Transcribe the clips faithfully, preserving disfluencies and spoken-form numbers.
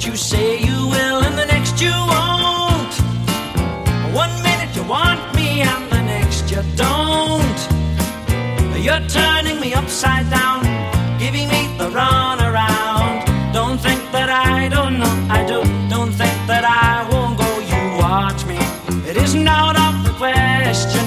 minute you say you will and the next you won't. One minute you want me and the next you don't. You're turning me upside down, giving me the run around. Don't think that I don't know, I do. Don't think that I won't go, you watch me. It isn't out of the question.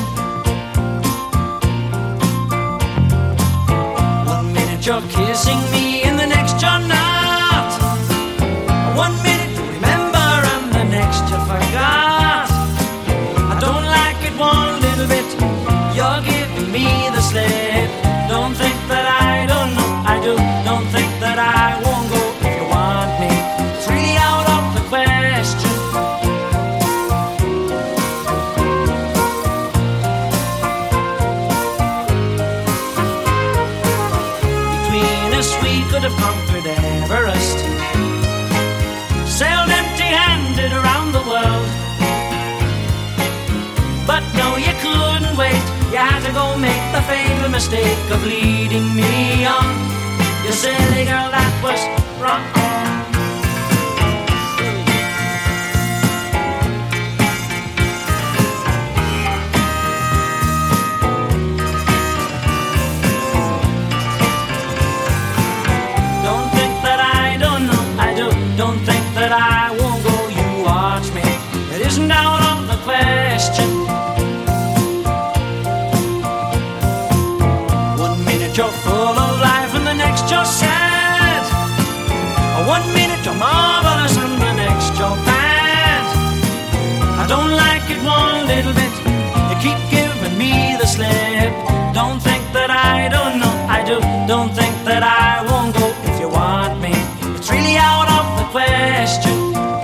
One minute you're kissing me and the next you're not. One minute you remember and the next you forgot. I don't like it one little bit, you're giving me the slip. Don't think that I don't know, I do. Don't think that I won't go if you want me. It's really out of the question. Between us we could have conquered Everest, sailed empty-handed around the world. But no, you couldn't wait. You had to go make the fatal mistake of leading me on. You silly girl, that was wrong. Don't think that I don't know, I do. Don't think that I won't go, you watch me. It isn't out of the question. You're full of life and the next you're sad. One minute you're marvelous and the next you're bad. I don't like it one little bit, you keep giving me the slip. Don't think that I don't know, I do. Don't think that I won't go if you want me. It's really out of the question.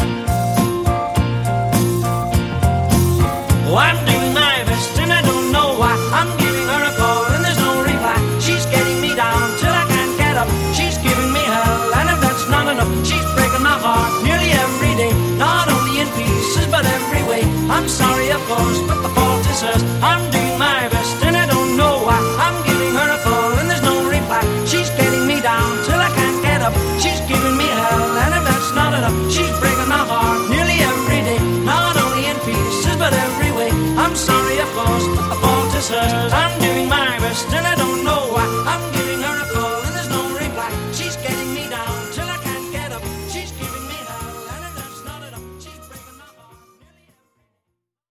Oh, I'm doing my best and I don't know why. I'm giving her a call and there's no reply. She's getting me down till I can't get up. She's giving me hell, and if that's not enough, she's breaking my heart nearly every day. Not only in pieces, but every way. I'm sorry, of course, but the fault is hers. I'm doing my best, and I don't know why. I'm giving her a call, and there's no reply. She's getting me down till I can't get up. She's giving me hell, and if that's not enough, she's breaking my heart nearly every day. Not only in pieces, but every way. I'm sorry, of course, but the fault is hers. I'm